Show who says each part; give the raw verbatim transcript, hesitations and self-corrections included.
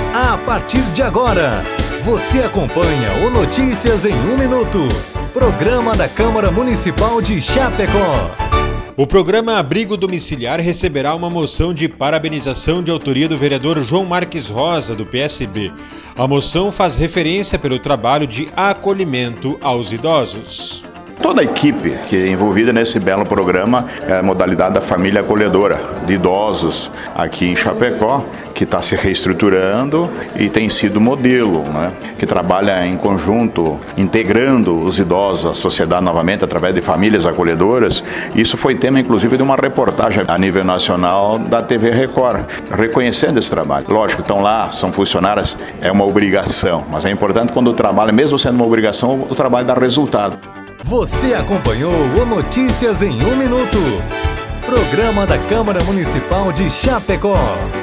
Speaker 1: A partir de agora, você acompanha o Notícias em um Minuto, programa da Câmara Municipal de Chapecó.
Speaker 2: O programa Abrigo Domiciliar receberá uma moção de parabenização de autoria do vereador João Marques Rosa, do P S B. A moção faz referência pelo trabalho de acolhimento aos idosos.
Speaker 3: Toda a equipe que é envolvida nesse belo programa é a modalidade da família acolhedora de idosos aqui em Chapecó, que está se reestruturando e tem sido modelo, né? Que trabalha em conjunto, integrando os idosos à sociedade novamente através de famílias acolhedoras. Isso foi tema, inclusive, de uma reportagem a nível nacional da T V Record, reconhecendo esse trabalho. Lógico, estão lá, são funcionários, é uma obrigação, mas é importante quando o trabalho, mesmo sendo uma obrigação, o trabalho dá resultado.
Speaker 1: Você acompanhou o Notícias em um Minuto, programa da Câmara Municipal de Chapecó.